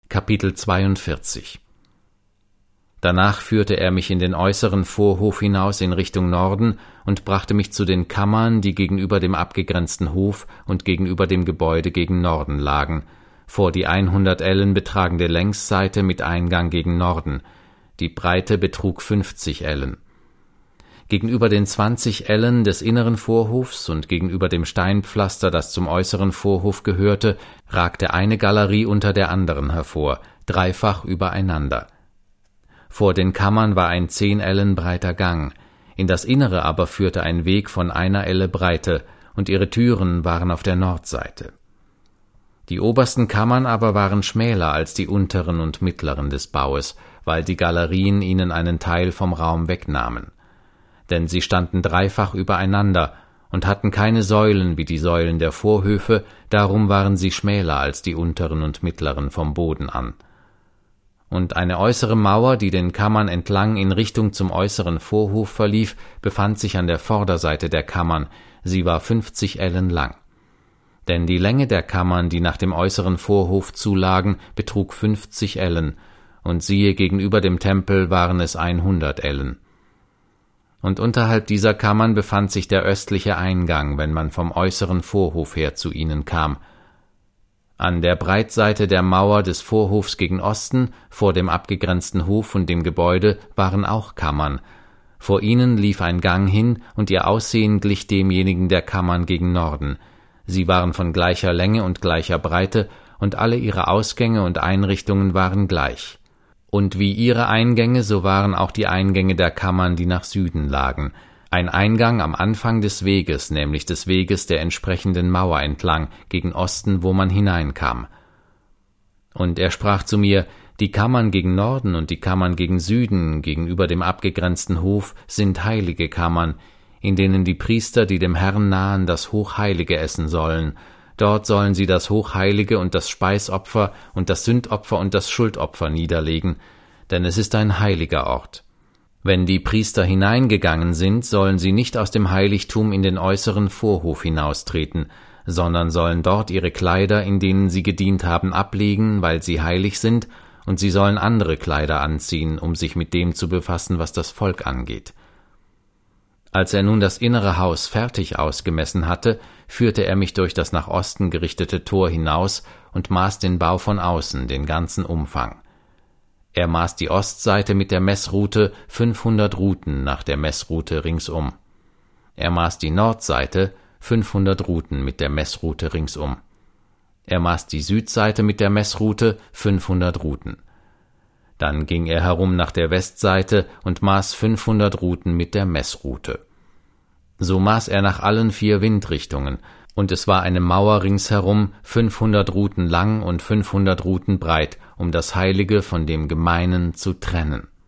Kapitel 42. Danach führte er mich in den äußeren Vorhof hinaus in Richtung Norden und brachte mich zu den Kammern, die gegenüber dem abgegrenzten Hof und gegenüber dem Gebäude gegen Norden lagen, vor die 100 Ellen betragende Längsseite mit Eingang gegen Norden. Die Breite betrug 50 Ellen. Gegenüber den 20 Ellen des inneren Vorhofs und gegenüber dem Steinpflaster, das zum äußeren Vorhof gehörte, ragte eine Galerie unter der anderen hervor, dreifach übereinander. Vor den Kammern war ein 10 Ellen breiter Gang, in das Innere aber führte ein Weg von 1 Elle Breite, und ihre Türen waren auf der Nordseite. Die obersten Kammern aber waren schmäler als die unteren und mittleren des Baues, weil die Galerien ihnen einen Teil vom Raum wegnahmen. Denn sie standen dreifach übereinander und hatten keine Säulen wie die Säulen der Vorhöfe, darum waren sie schmäler als die unteren und mittleren vom Boden an. Und eine äußere Mauer, die den Kammern entlang in Richtung zum äußeren Vorhof verlief, befand sich an der Vorderseite der Kammern, sie war 50 Ellen lang. Denn die Länge der Kammern, die nach dem äußeren Vorhof zulagen, betrug 50 Ellen, und siehe, gegenüber dem Tempel waren es 100 Ellen. Und unterhalb dieser Kammern befand sich der östliche Eingang, wenn man vom äußeren Vorhof her zu ihnen kam. An der Breitseite der Mauer des Vorhofs gegen Osten, vor dem abgegrenzten Hof und dem Gebäude, waren auch Kammern. Vor ihnen lief ein Gang hin, und ihr Aussehen glich demjenigen der Kammern gegen Norden. Sie waren von gleicher Länge und gleicher Breite, und alle ihre Ausgänge und Einrichtungen waren gleich. Und wie ihre Eingänge, so waren auch die Eingänge der Kammern, die nach Süden lagen. Ein Eingang am Anfang des Weges, nämlich des Weges der entsprechenden Mauer entlang, gegen Osten, wo man hineinkam. Und er sprach zu mir, die Kammern gegen Norden und die Kammern gegen Süden, gegenüber dem abgegrenzten Hof, sind heilige Kammern, in denen die Priester, die dem Herrn nahen, das Hochheilige essen sollen. Dort sollen sie das Hochheilige und das Speisopfer und das Sündopfer und das Schuldopfer niederlegen, denn es ist ein heiliger Ort. Wenn die Priester hineingegangen sind, sollen sie nicht aus dem Heiligtum in den äußeren Vorhof hinaustreten, sondern sollen dort ihre Kleider, in denen sie gedient haben, ablegen, weil sie heilig sind, und sie sollen andere Kleider anziehen, um sich mit dem zu befassen, was das Volk angeht. Als er nun das innere Haus fertig ausgemessen hatte, führte er mich durch das nach Osten gerichtete Tor hinaus und maß den Bau von außen, den ganzen Umfang. Er maß die Ostseite mit der Messrute 500 Ruten nach der Messrute ringsum. Er maß die Nordseite 500 Ruten mit der Messrute ringsum. Er maß die Südseite mit der Messrute 500 Ruten. Dann ging er herum nach der Westseite und maß 500 Ruten mit der Messrute. So maß er nach allen 4 Windrichtungen, und es war eine Mauer ringsherum, 500 Ruten lang und 500 Ruten breit, um das Heilige von dem Gemeinen zu trennen.